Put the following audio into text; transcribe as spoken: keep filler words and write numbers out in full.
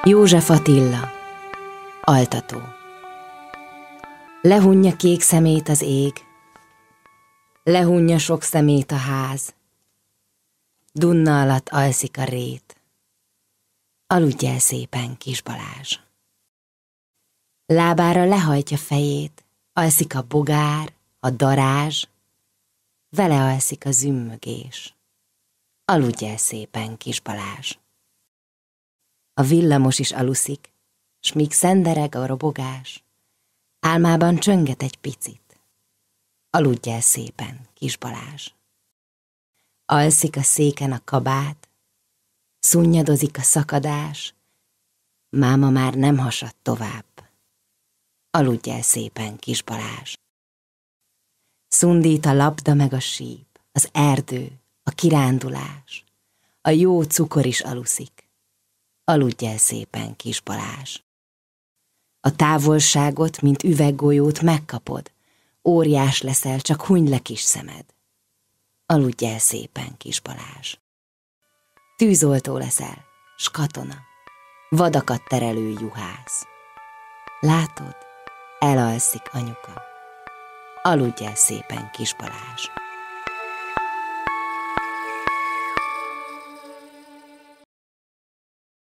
József Attila, altató. Lehunja kék szemét az ég, lehunja sok szemét a ház, Dunna alatt alszik a rét, aludj el szépen, kis Balázs. Lábára lehajtja fejét, alszik a bogár, a darázs, vele alszik a zümmögés, aludj el szépen, kis Balázs. A villamos is aluszik, s míg szendereg a robogás, álmában csönget egy picit, aludj el szépen, kis Balázs. Alszik a széken a kabát, szunnyadozik a szakadás, máma már nem hasad tovább, aludj el szépen, kis Balázs. Szundít a labda meg a síp, az erdő, a kirándulás, a jó cukor is aluszik, aludj el szépen, kis Balázs. A távolságot, mint üveggolyót megkapod, óriás leszel, csak hunyd le kis szemed, aludj el szépen, kis Balázs. Tűzoltó leszel, s katona, vadakat terelő juhász. Látod, elalszik anyuka, aludj el szépen, kis Balázs.